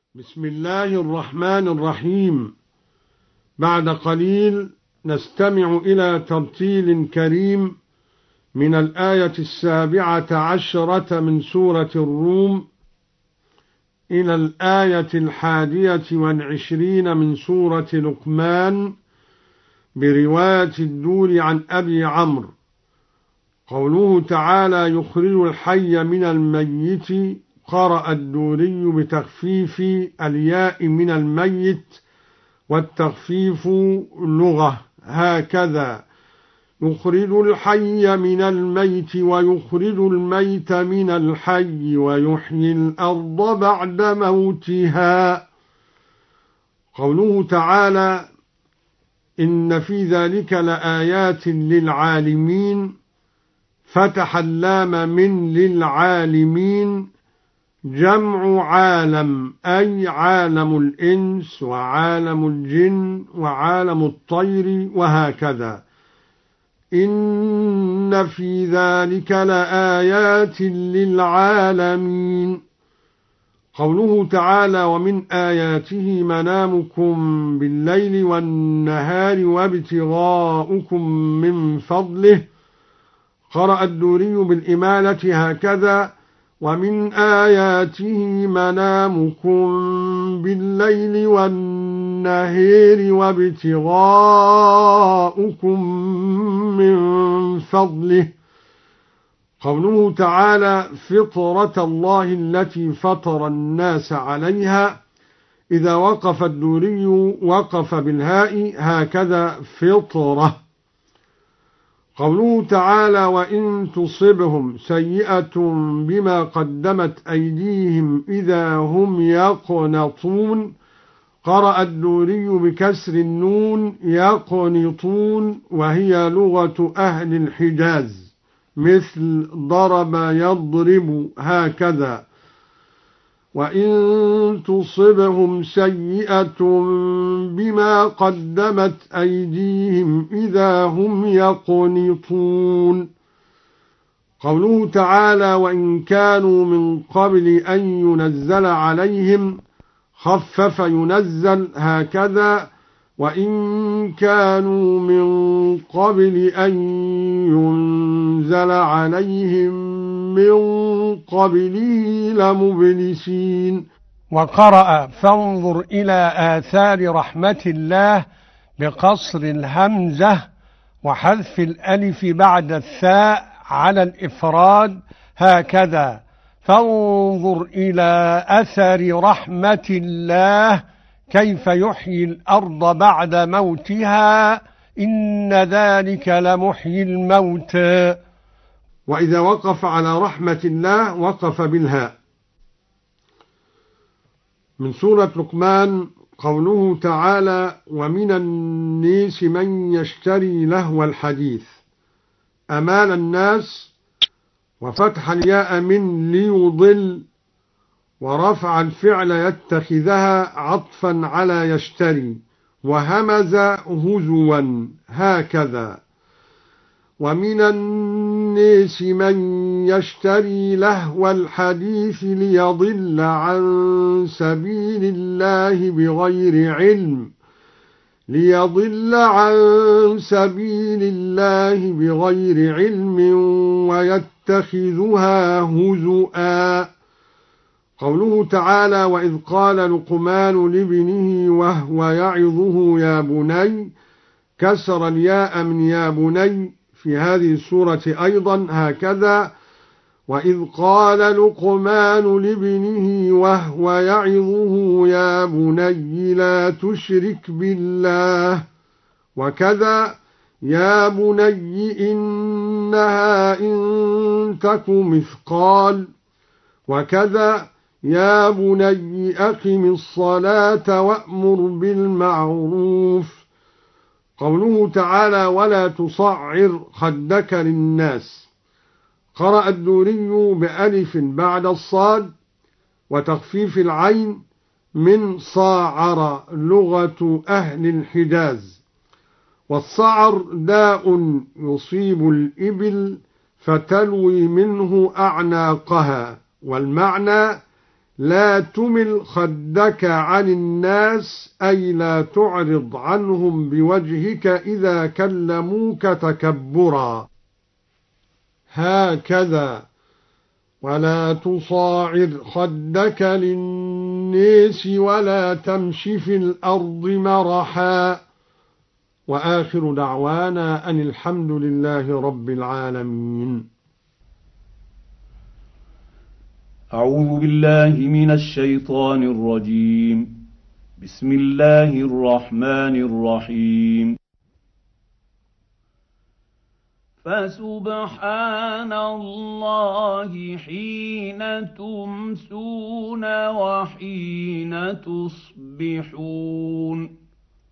بسم الله الرحمن الرحيم. بعد قليل نستمع إلى ترتيل كريم من الآية 17 من سورة الروم إلى الآية 21 من سورة لقمان برواية الدوري عن أبي عمرو. قوله تعالى: يخرج الحي من الميت. قرأ الدوري بتخفيف الياء من الميت، والتخفيف لغة هكذا: يخرج الحي من الميت ويخرج الميت من الحي ويحيي الأرض بعد موتها. قوله تعالى: إن في ذلك لآيات للعالمين. فتح اللام من للعالمين جمع عالم، أي عالم الإنس وعالم الجن وعالم الطير وهكذا. إن في ذلك لآيات للعالمين. قوله تعالى: ومن آياته منامكم بالليل والنهار وابتغاؤكم من فضله. قرأ الدوري بالإمالة هكذا: ومن آياته منامكم بالليل والنهار وابتغاؤكم من فضله. قوله تعالى: فطرة الله التي فطر الناس عليها. إذا وقف الدوري وقف بالهاء هكذا: فطرة. قوله تعالى: وإن تصبهم سيئة بما قدمت أيديهم إذا هم يقنطون. قرأ الدوري بكسر النون يقنطون، وهي لغة أهل الحجاز، مثل ضرب يضرب هكذا. وإن تصبهم سيئة بما قدمت أيديهم إذا هم يقنطون. قوله تعالى: وإن كانوا من قبل أن ينزل عليهم. خفف ينزل هكذا: وإن كانوا من قبل أن ينزل عليهم من قبله لمبلسين. وقرأ: فانظر إلى آثار رحمة الله بقصر الهمزة وحذف الألف بعد الثاء على الإفراد هكذا: فانظر إلى أثر رحمة الله كيف يحيي الأرض بعد موتها إن ذلك لمحيي الموت. وإذا وقف على رحمة الله وقف بالهاء. من سورة لقمان. قوله تعالى: ومن الناس من يشتري لهو الحديث. أمال الناس، وفتح الياء من ليضل، ورفع الفعل يتخذها عطفا على يشتري، وهمز هزوا هكذا: ومن الناس من يشتري لهو الحديث ليضل عن سبيل الله بغير علم ويتخذها هزؤا. قوله تعالى: وإذ قال لقمان لابنه وهو يعظه يا بني. كسر الياء من يا بني في هذه السورة أيضا هكذا: وإذ قال لقمان لابنه وهو يعظه يا بني لا تشرك بالله. وكذا: يا بني إنها إن تك مثقال. وكذا: يا بني أقم الصلاة وأمر بالمعروف. قوله تعالى: ولا تصعر خدك للناس. قرأ الدوري بألف بعد الصاد وتخفيف العين من صاعر، لغة أهل الحجاز. والصعر داء يصيب الإبل فتلوي منه أعناقها، والمعنى لا تمل خدك عن الناس أي لا تعرض عنهم بوجهك إذا كلموك تكبرا. هكذا ولا تصاعر خدك للناس ولا تمش في الأرض مرحا. وآخر دعوانا أن الحمد لله رب العالمين. أعوذ بالله من الشيطان الرجيم. بسم الله الرحمن الرحيم. فسبحان الله حين تمسون وحين تصبحون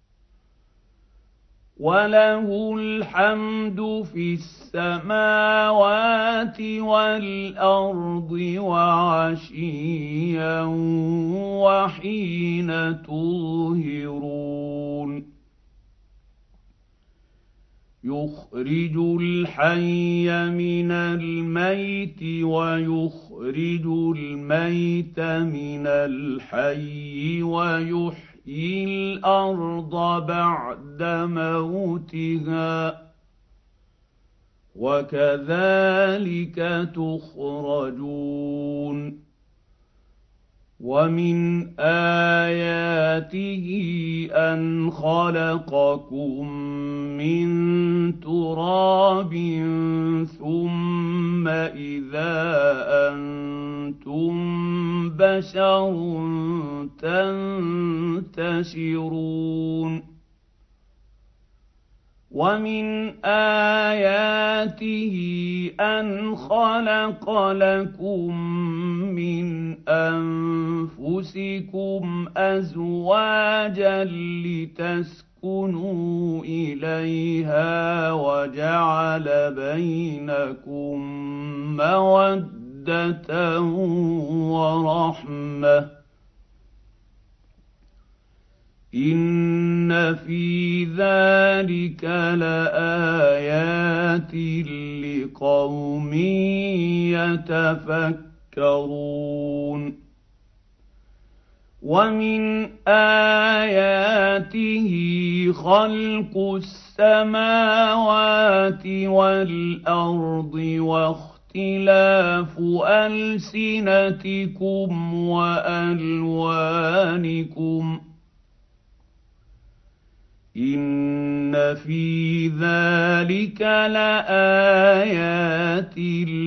وله الحمد في السماوات والأرض وعشيا وحين تظهرون يخرج الحي من الميت ويخرج الميت من الحي ويحيي الأرض بعد موتها وكذلك تخرجون. ومن آياته أن خلقكم من تراب ثم إذا أنتم بشر تنتشرون. ومن آياته أن خلق لكم من أنفسكم أزواجا لتسكنوا إليها وجعل بينكم مودة ورحمة إن في ذلك لآيات لقوم يتفكرون. ومن آياته خلق السماوات والأرض واختلاف ألسنتكم وألوانكم إن في ذلك لآيات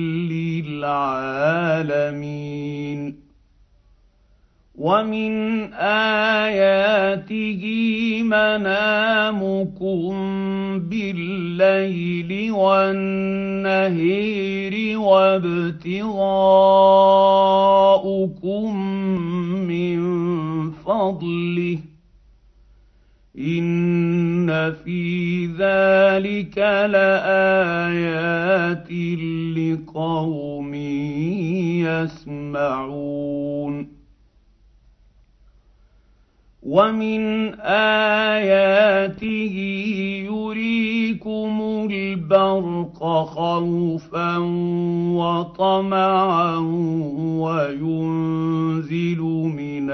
للعالمين. ومن آياته منامكم بالليل والنهار وابتغاؤكم من فضله إن في ذلك لآيات لقوم يسمعون. ومن آياته يريكم البرق خوفا وطمعا وينزل من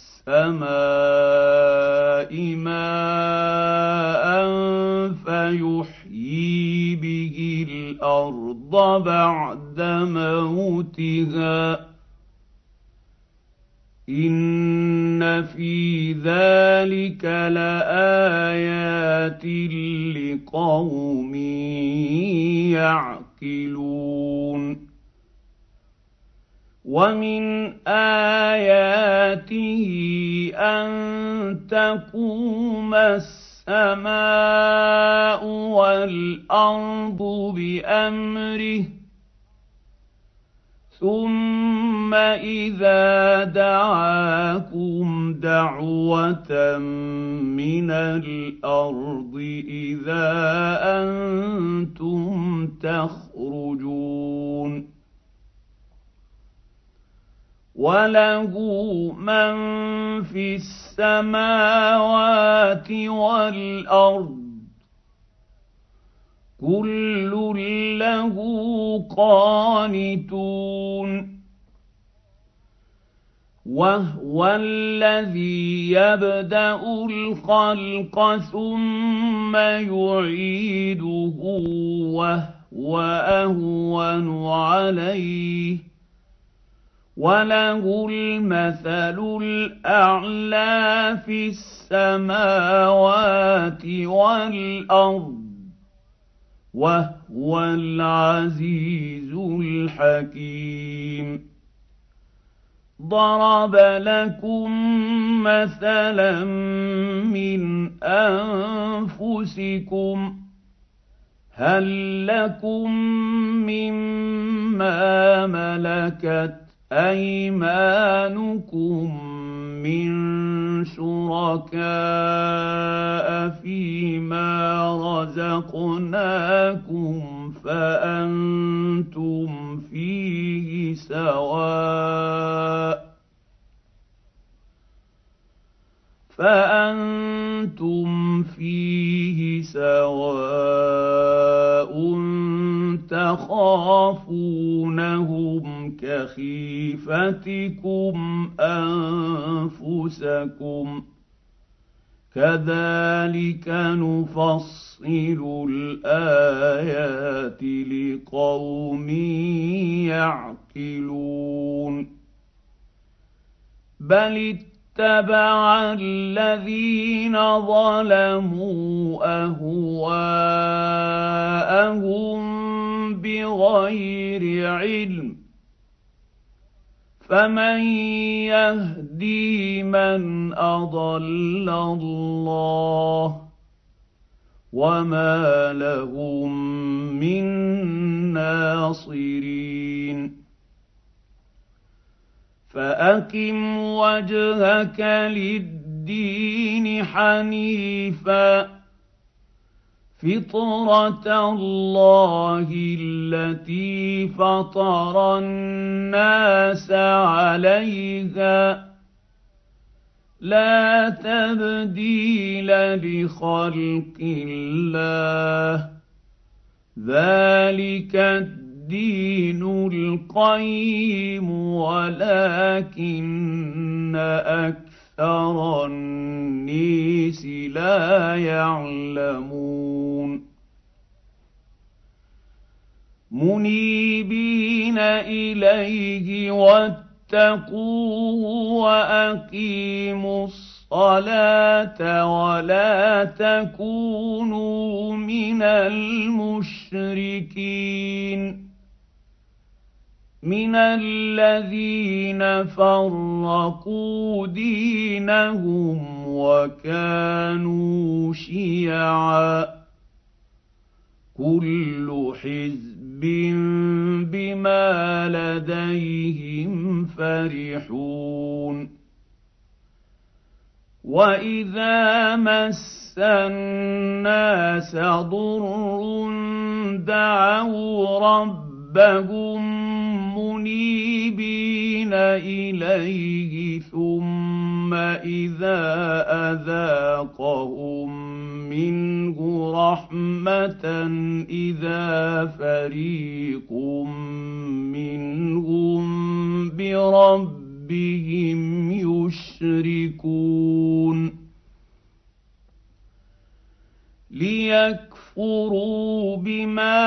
السماء ماء فيحيي به الأرض بعد موتها إن في ذلك لآيات لقوم يعقلون. ومن آياته أن تقوم السماء والأرض بأمره ثم إذا دعاكم دعوة من الأرض إذا أنتم تخرجون. وله من في السماوات والأرض كل له قانتون. وهو الذي يبدأ الخلق ثم يعيده وهو أهون عليه وله المثل الأعلى في السماوات والأرض وهو العزيز الحكيم. ضرب لكم مثلا من أنفسكم هل لكم مما ملكت أيمانكم من شركاء فيما رزقناكم فأنتم فيه سواء تخافونهم كخيفتكم أنفسكم كذلك نفصل الآيات لقوم يعقلون. بل اتبع الذين ظلموا أهواءهم بغير علم فمن يهدي من أضل الله وما لهم من ناصرين. فأقم وجهك للدين حنيفا فطرة الله التي فطر الناس عليها لا تبديل لخلق الله ذلك الدين القيم ولكن أكثر الناس لا يعلمون. منيبين إليه واتقوه وأقيموا الصلاة ولا تكونوا من المشركين من الذين فرقوا دينهم وكانوا شيعا كل حزب بما لديهم فرحون. وإذا مس الناس ضر دعوا ربهم منيبين إليه ثم إذا أذاقهم منه رحمة إذا فريق منهم بربهم يشركون. ليكفروا بما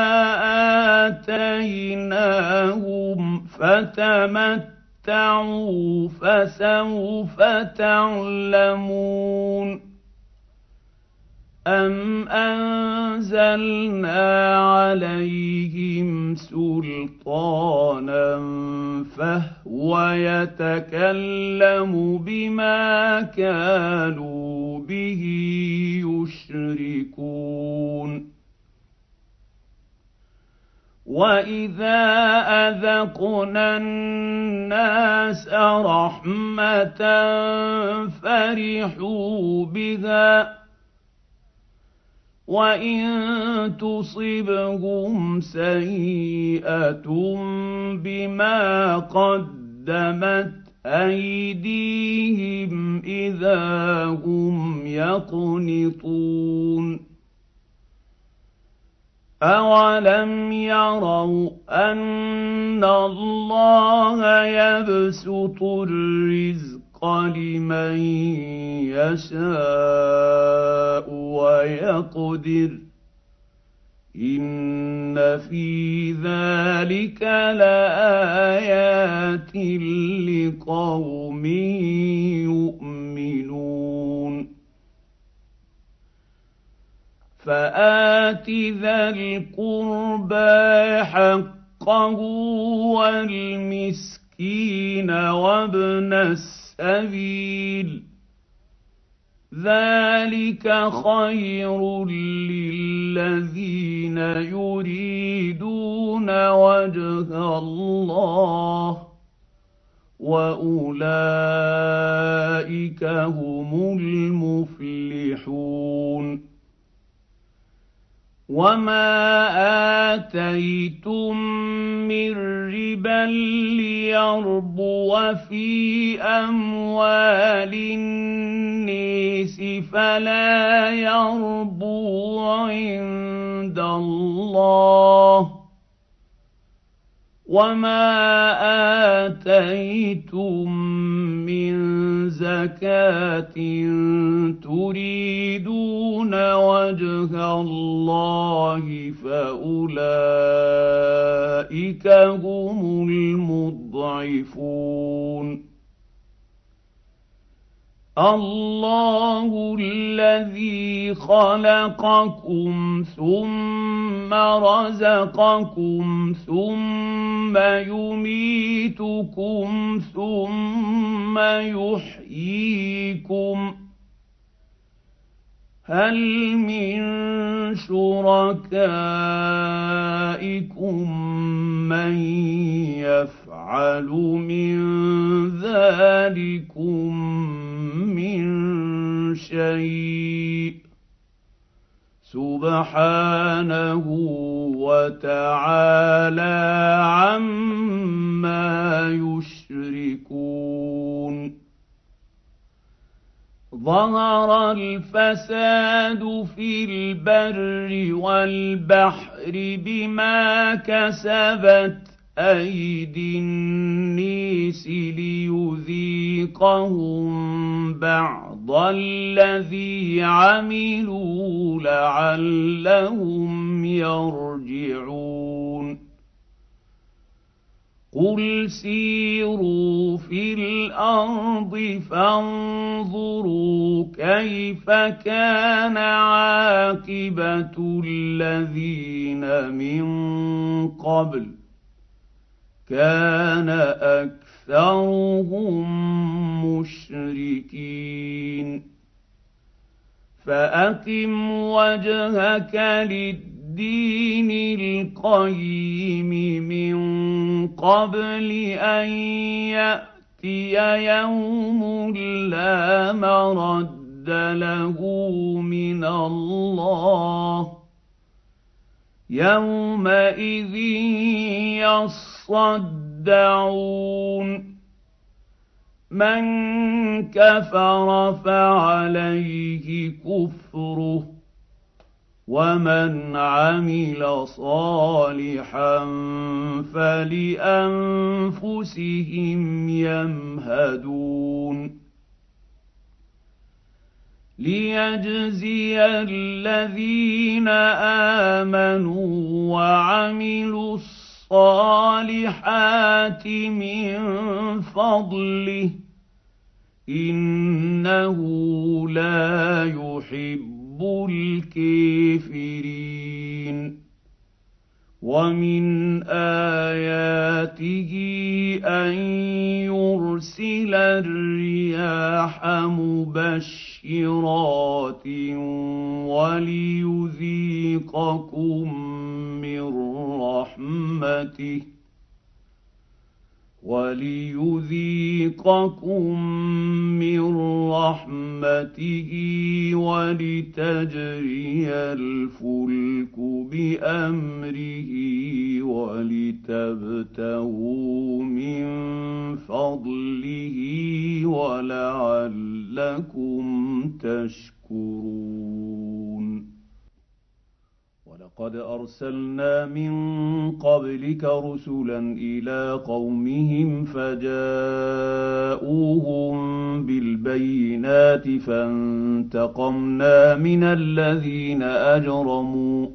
آتيناهم فتمتعوا فسوف تعلمون. أم أنزلنا عليهم سلطانا فهو يتكلم بما كانوا به يشركون. وإذا أذقنا الناس رحمة فرحوا بها وإن تصبهم سيئة بما قدمت أيديهم إذا هم يقنطون. أَوَلَمْ يَرَوْا أَنَّ اللَّهَ يَبْسُطُ الرِّزْقَ لِمَن يَشَاءُ وَيَقْدِرُ ۚ إِنَّ فِي ذَلِكَ لَآيَاتٍ لِقَوْمٍ يُؤْمِنُونَ فَآتِ ذَا الْقُرْبَىٰ حَقَّهُ وَالْمِسْكِينَ وَابْنَ السَّبِيلِ ۚ ذَٰلِكَ خَيْرٌ لِّلَّذِينَ يُرِيدُونَ وَجْهَ اللَّهِ ۖ وَأُولَٰئِكَ هُمُ الْمُفْلِحُونَ وَمَا آتَيْتُم مِّن رِّبًا لِّيَرْبُوَ فِي أَمْوَالِ النَّاسِ فَلَا يَرْبُو عِندَ اللَّهِ ۖ وَمَا آتَيْتُم مِّن زَكَاةٍ تُرِيدُونَ وَجْهَ اللَّهِ فَأُولَٰئِكَ هُمُ الْمُضْعِفُونَ اللَّهُ الَّذِي خَلَقَكُمْ ثُمَّ رَزَقَكُمْ ثُمَّ يُمِيتُكُمْ ثُمَّ يُحْيِيكُمْ ۖ هَلْ مِن شُرَكَائِكُم مَّن يَفْعَلُ مِن ذَٰلِكُم مِّن شَيْءٍ ۚ سُبْحَانَهُ وَتَعَالَىٰ عَمَّا يُشْرِكُونَ ظَهَرَ الْفَسَادُ فِي الْبَرِّ وَالْبَحْرِ بِمَا كَسَبَتْ أَيْدِي النَّاسِ لِيُذِيقَهُم بَعْضَ الَّذِي عَمِلُوا لَعَلَّهُمْ يَرْجِعُونَ قُلْ سِيرُوا فِي الْأَرْضِ فَانظُرُوا كَيْفَ كَانَ عَاقِبَةُ الَّذِينَ مِن قَبْلُ ۚ كَانَ أَكْثَرُهُم مُّشْرِكِينَ فَأَقِمْ وَجْهَكَ لِلدِّينِ الْقَيِّمِ مِن قَبْلِ أَن يَأْتِيَ يَوْمٌ لَّا مَرَدَّ لَهُ مِنَ اللَّهِ ۖ يَوْمَئِذٍ يَصَّدَّعُونَ مَن كَفَرَ فَعَلَيْهِ كُفْرُهُ وَمَنْ عَمِلَ صَالِحًا فَلِأَنفُسِهِمْ يَمْهَدُونَ لِيَجْزِيَ الَّذِينَ آمَنُوا وَعَمِلُوا الصَّالِحَاتِ مِن فَضْلِهِ ۚ إِنَّهُ لَا يُحِبُّ الْكَافِرِينَ وَمِنْ آيَاتِهِ أَن يُرْسِلَ الرِّيَاحَ مُبَشِّرَاتٍ وَلِيُذِيقَكُم مِّن رَّحْمَتِهِ وَلِتَجْرِيَ الْفُلْكُ بِأَمْرِهِ وَلِتَبْتَغُوا مِن فَضْلِهِ وَلَعَلَّكُمْ تَشْكُرُونَ ولقد أرسلنا من قبلك رسلا إلى قومهم فجاءوهم بالبينات فانتقمنا من الذين أجرموا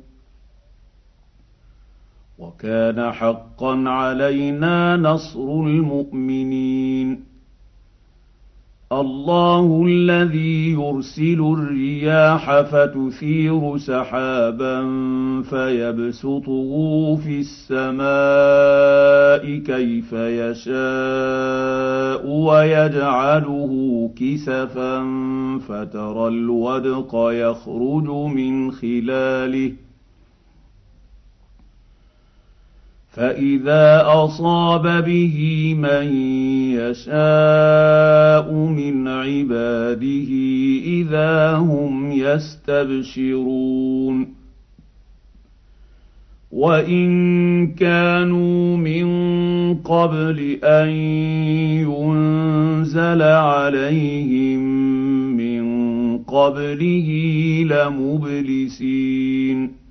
وكان حقا علينا نصر المؤمنين الله الذي يرسل الرياح فتثير سحابا فيبسطه في السماء كيف يشاء ويجعله كسفا فترى الودق يخرج من خلاله فإذا أصاب به من يشاء من عباده إذا هم يستبشرون وإن كانوا من قبل أن ينزل عليهم من قبله لمبلسين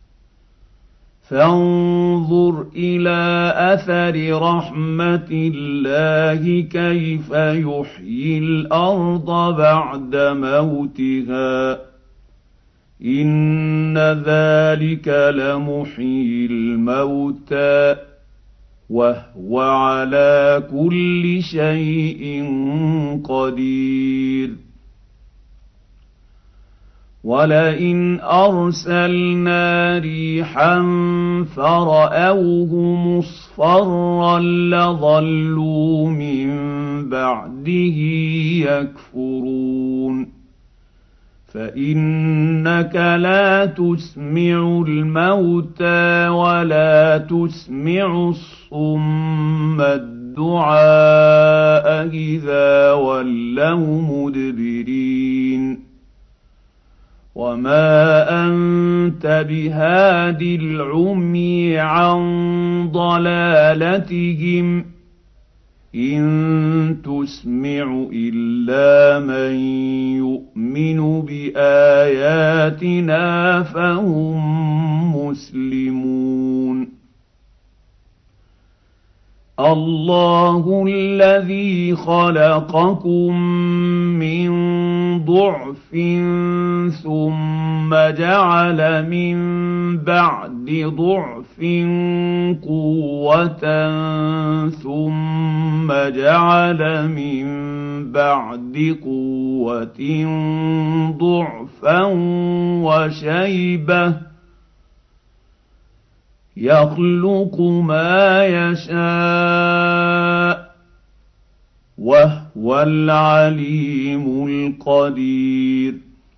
فانظر إلى أثر رحمة الله كيف يحيي الأرض بعد موتها إن ذلك لمحيي الموتى وهو على كل شيء قدير ولئن أرسلنا ريحا فرأوه مصفرا لظلوا من بعده يكفرون فإنك لا تسمع الموتى ولا تسمع الصم الدعاء إذا ولوا مدبرين وما أنت بهاد العمي عن ضلالتهم إن تسمع إلا من يؤمن بآياتنا فهم مسلمون الله الذي خلقكم من ضعف ثم جعل من بعد ضعف قوة ثم جعل من بعد قوة ضعفا وشيبة يخلق ما يشاء وهو العليم القدير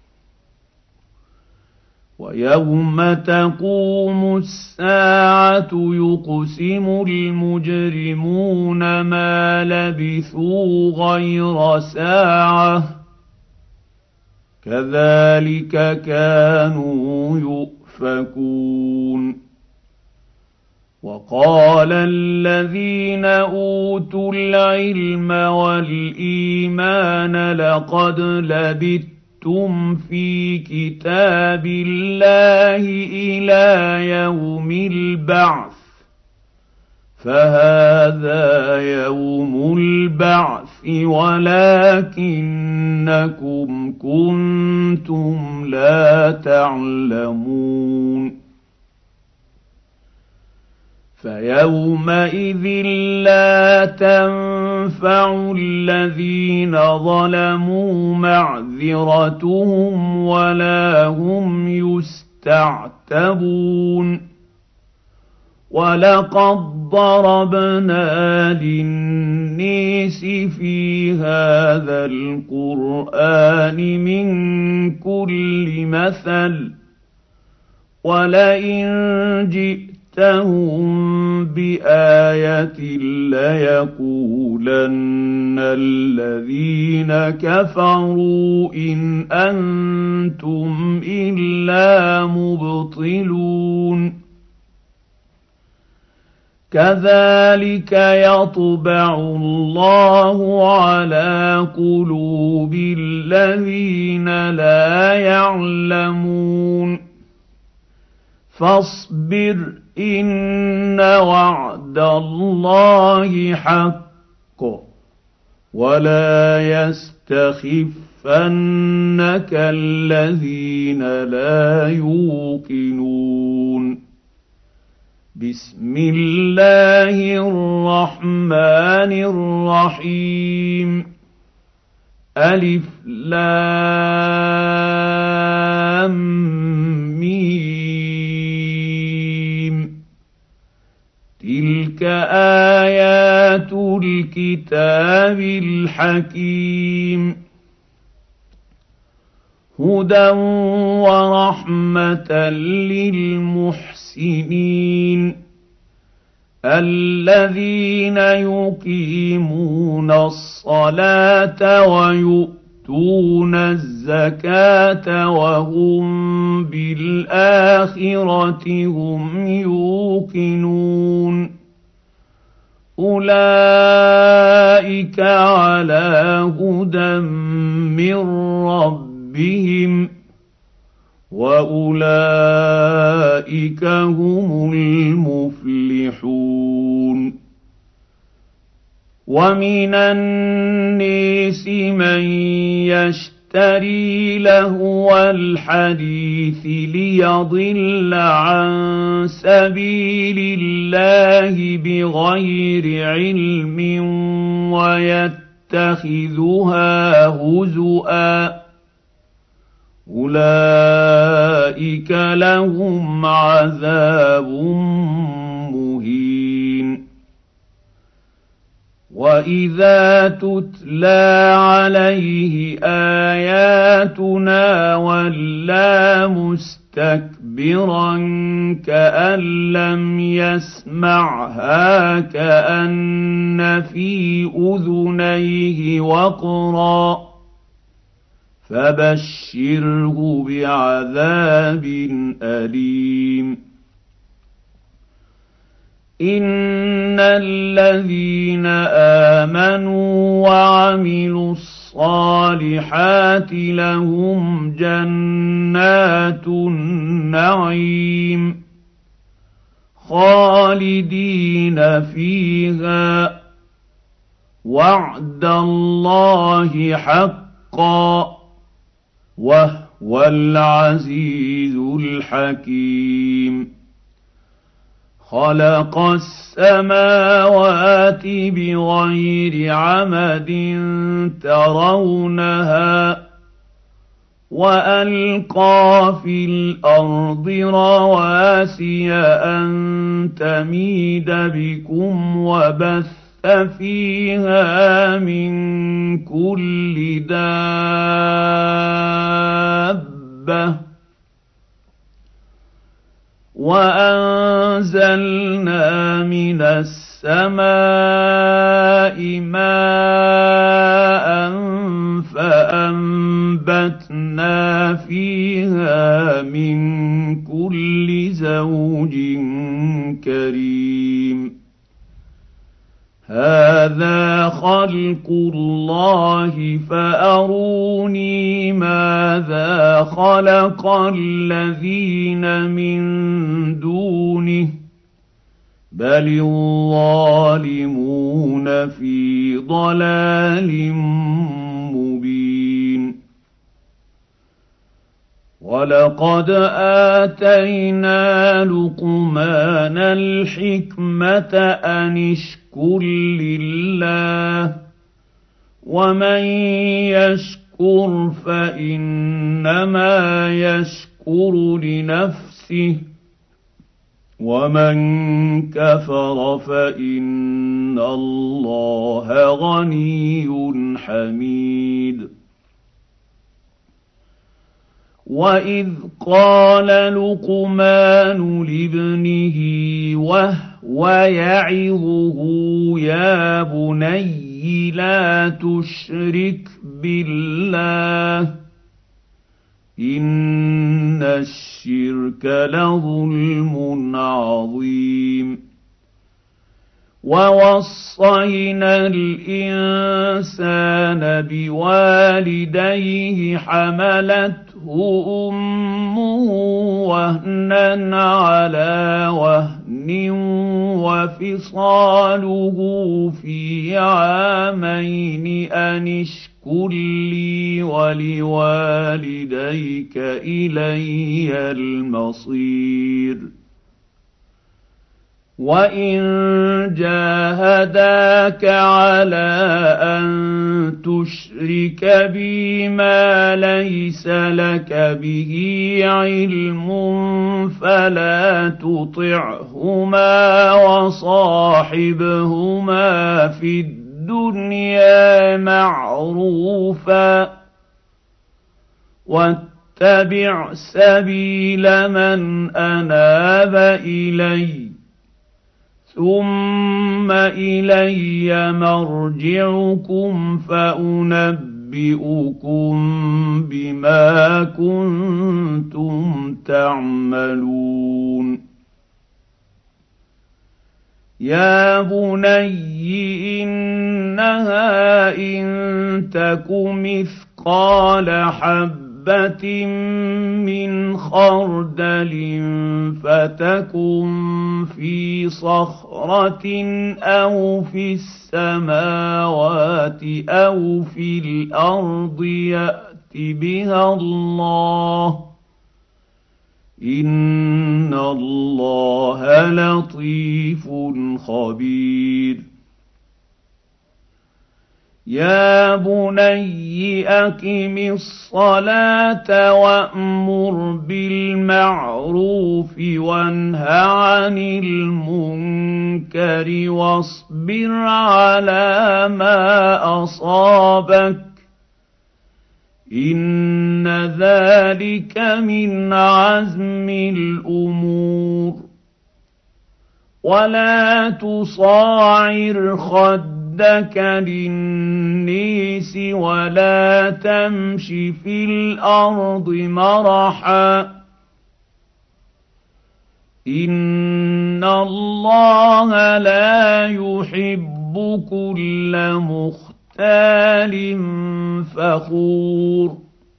ويوم تقوم الساعة يقسم المجرمون ما لبثوا غير ساعة كذلك كانوا يؤفكون وقال الذين أوتوا العلم والإيمان لقد لبثتم في كتاب الله إلى يوم البعث فهذا يوم البعث ولكنكم كنتم لا تعلمون فيومئذ لا تنفع الذين ظلموا معذرتهم ولا هم يستعتبون ولقد ضربنا للناس في هذا القرآن من كل مثل ولئن جئتهم بآية ليقولن الذين كفروا إن أنتم إلا مبطلون كذلك يطبع الله على قلوب الذين لا يعلمون فاصبر إن وعد الله حق ولا يستخفنك الذين لا يوقنون بسم الله الرحمن الرحيم ألف لام ميم تلك آيات الكتاب الحكيم هدى ورحمة للمحسنين الذين يقيمون الصلاة ويؤتون الزكاة وهم بالآخرة هم يوقنون أولئك على هدى من ربهم وأولئك هم المفلحون ومن الناس من يشتري لهو الحديث ليضل عن سبيل الله بغير علم ويتخذها هزؤا أولئك لهم عذاب مهين وإذا تتلى عليه آياتنا ولى مستكبرا كأن لم يسمعها كأن في أذنيه وقرا فبشره بعذاب أليم إن الذين آمنوا وعملوا الصالحات لهم جنات النعيم خالدين فيها وعد الله حقا وهو العزيز الحكيم خلق السماوات بغير عمد ترونها وألقى في الأرض رواسي أن تميد بكم وبث فيها من كل دابة وأنزلنا من السماء ماء فأنبتنا فيها من كل زوج كريم هذا خلق الله فأروني ماذا خلق الذين من دونه بل الظالمون في ضلال مبين ولقد آتينا لقمان الحكمة أن اشكر لله ومن يشكر فإنما يشكر لنفسه ومن كفر فإن الله غني حميد وإذ قال لقمان لابنه وهو يعظه يا بني لا تشرك بالله إن الشرك لظلم عظيم ووصينا الإنسان بوالديه حملته حملته أمه وهنا على وهن وفصاله في عامين أن اشكر لي ولوالديك إلي المصير وإن جاهداك على أن تشرك بي ما ليس لك به علم فلا تطعهما وصاحبهما في الدنيا معروفا واتبع سبيل من أناب إليّ ثم إلي مرجعكم فأنبئكم بما كنتم تعملون يا بني إنها إن تك مثقال حبة من خردل فتكن في صخرة أو في السماوات أو في الأرض يأت بها الله إن الله لطيف خبير يا بني أقم الصلاة وأمر بالمعروف وانه عن المنكر واصبر على ما أصابك إن ذلك من عزم الأمور ولا تصاعر خدك للنيس ولا تمش في الأرض مرحا إن الله لا يحب كل مختال فخور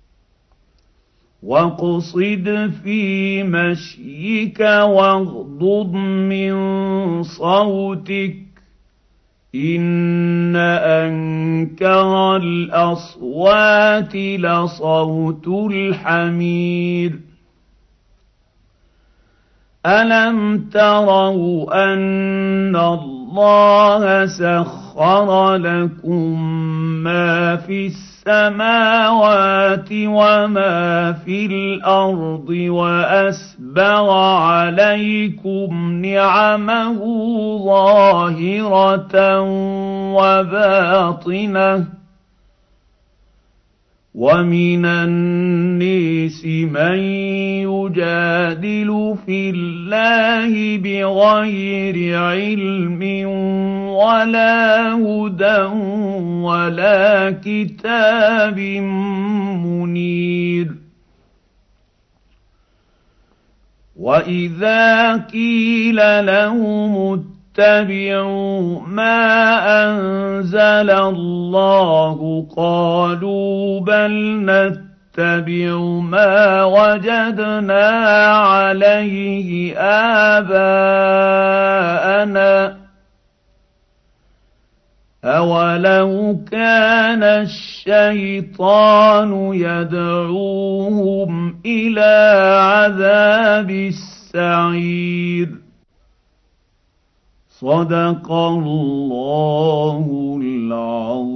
واقصد في مشيك واغضض من صوتك إن أنكر الأصوات لصوت الحمير ألم تروا أن الله سخر لكم ما في السماوات وما في الأرض وأسبغ عليكم نعمه ظاهرة وباطنة ومن الناس من يجادل في الله بغير علم ولا هدى ولا كتاب منير وإذا قيل لهم اتبعوا ما أنزل الله قالوا بل نتبع ما وجدنا عليه آباءنا أولو كان الشيطان يدعوهم إلى عذاب السعير صدق الله العظيم